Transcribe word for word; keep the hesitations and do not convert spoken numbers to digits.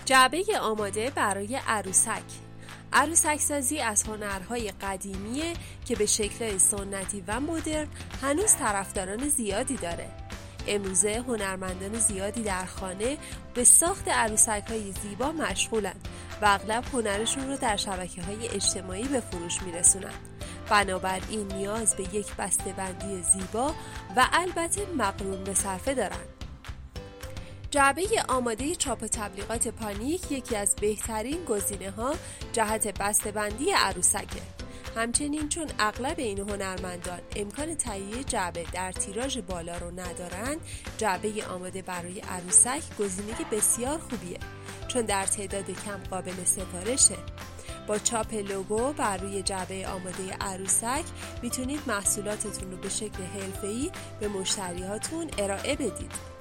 جعبه آماده برای عروسک. عروسک سازی از هنرهای قدیمیه که به شکل‌های سنتی و مدرن هنوز طرفداران زیادی داره. امروزه هنرمندان زیادی در خانه به ساخت عروسک‌های زیبا مشغولن و اغلب هنرشون رو در شبکه‌های اجتماعی به فروش میرسونن. بنابراین نیاز به یک بسته‌بندی زیبا و البته مقرون به صرفه دارن. جعبه آماده چاپ و تبلیغات پانیک یکی از بهترین گزینه‌ها جهت بسته‌بندی عروسکه. همچنین چون اغلب این هنرمندان امکان تهیه جعبه در تیراژ بالا رو ندارند، جعبه آماده برای عروسک گزینه بسیار خوبیه چون در تعداد کم قابل سفارشه. با چاپ لوگو بر روی جعبه آماده عروسک میتونید محصولاتتون رو به شکل حرفه‌ای به مشتریاتون ارائه بدید.